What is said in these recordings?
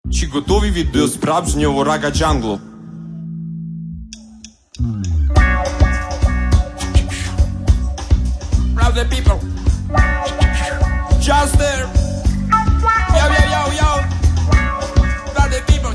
Чи готові ви до справжнього рага джанглу? Proud the people. Just there. Yo, yo, yo, yo. Proud the people.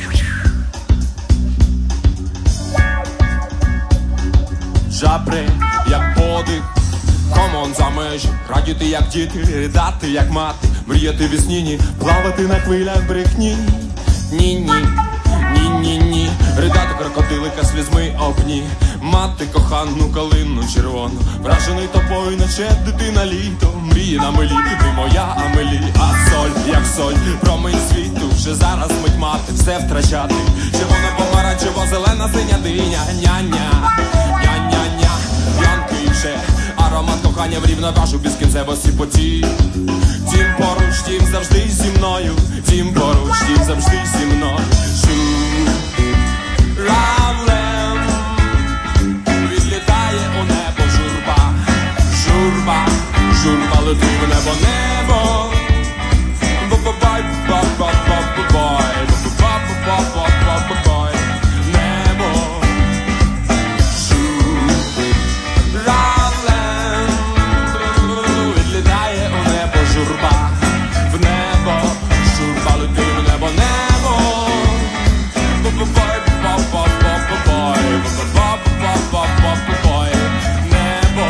Жабри, як подих. Комон за межі. Радіти, як діти, ридати, як мати. Мріяти весніні, плавати на хвилях брехні. Ні-ні, ні-ні-ні. Ридати крокодилика слізьми огні. Мати кохану калину червону. Вражений тобою, наче дитина літо. Мрії на милі, ти моя Амелі. А соль, як соль, промінь світу. Вже зараз мить мати, все втрачати. Червона помаранчева, зелена синя диня. Ня-ня, ня-ня-ня. П'янкий вже аромат кохання в рівноважу без кінцевості потік. Тім поруч, тім завжди зі мною. Тім поруч, тім завжди зі мною. Равлем відлітає у небо журба. Журба, журба лети в небо, небо. Бо-бо-бай, ба-ба-ба-ба-бай. Ба-ба-ба-ба-ба-бай. Небо. Равлем відлітає у небо журба. В небо, журба лети в небо, небо. Бо-бо-бай, ба-ба-ба-ба-бай. Ба-ба-ба-ба-ба-бай. Небо.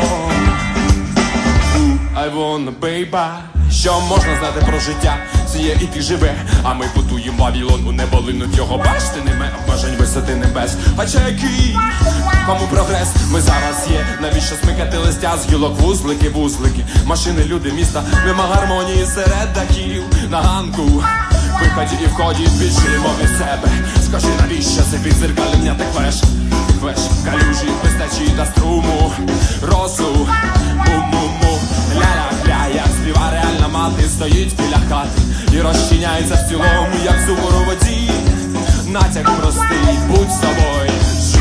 I wanna baby. Що можна знати про життя? Сіє і ти живе, а ми будуємо Вавилон. У небо линуть його башти, неме обмежень висоти небес. Хоча який, кому прогрес? Ми зараз є. Навіщо смикати листя з гілок? Вузлики, вузлики, машини, люди, міста. Мимо гармонії серед дахів. На ганку, виході і вході, біжимо від себе. Скажи, навіщо це відзеркалення ти квеш? Квеш, калюжі, вистачі та струму. Росу, му-му-му. Ля-ля-ля, як співа реальна мати. Стоїть біля хати і розчиняється в цілому, як зумор у воді. Натяк простий, будь собою.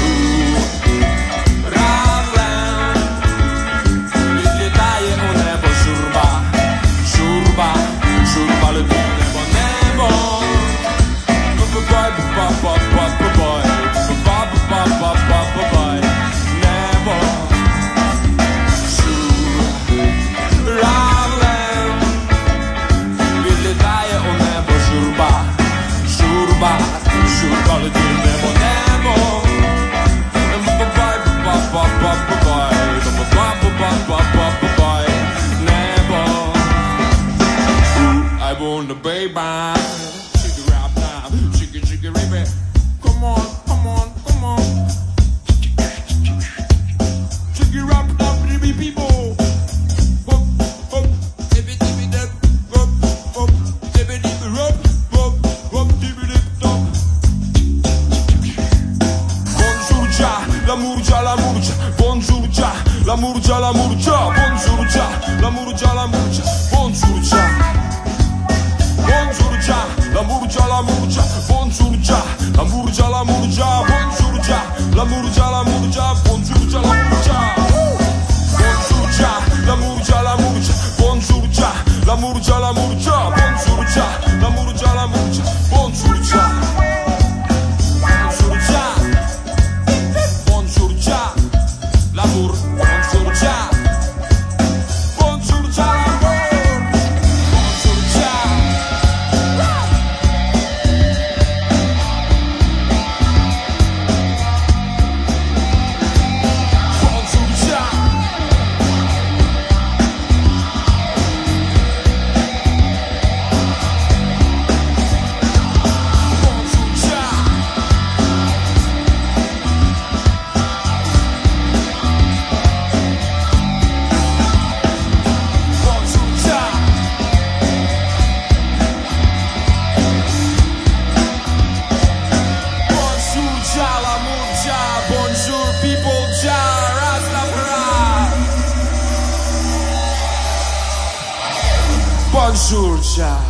Равлем відлітає у небо журба. Журба, журба лети в небо, небо. Ба-ба-ба-ба-ба-ба-бай. Ба-ба-ба-ба-ба-бай. Небо. Равлем відлітає у небо журба. Журба, журба лети в небо, небо. Ба-ба-ба-ба-ба-бай. Ба-ба-ба-ба-ба-бай. Небо. I wanna baby. Shake it right now. Shake it, baby. Come on, come on, come on. Shake it right now, baby people. Hop, hop, dibby-dibby-dip. Hop, hop, dibby-dibby-hop. Hop, hop, dibby-dip-dop. Bonjour, ja, l'amour, ja, l'amour, ja. Bonjour, ja, l'amour, ja, l'amour, ja. Bonjour, ja, l'amour, ja, l'amour, ja. Bonjour, ja. Bonjour, ja, l'amour, ja, l'amour, ja. Bonjour, ja, l'amour, ja, l'amour, ja. Bonjour, ja, l'amour, ja, l'amour, ja. Bonjour, ja, l'amour, ja. Bonjour, ja, l'amour, ja, l'amour, ja. Bonjour, ja, l'amour, ja, l'amour, ja. Bonjour, ja, l'amour, ja, l'amour, ja. Bonjour, ja. Bonjour, ja. Bonjour, ja. L'amour, bonjour, ja. Bonjour, ja, l'amour. Bonjour, ja. Bonjour, ja.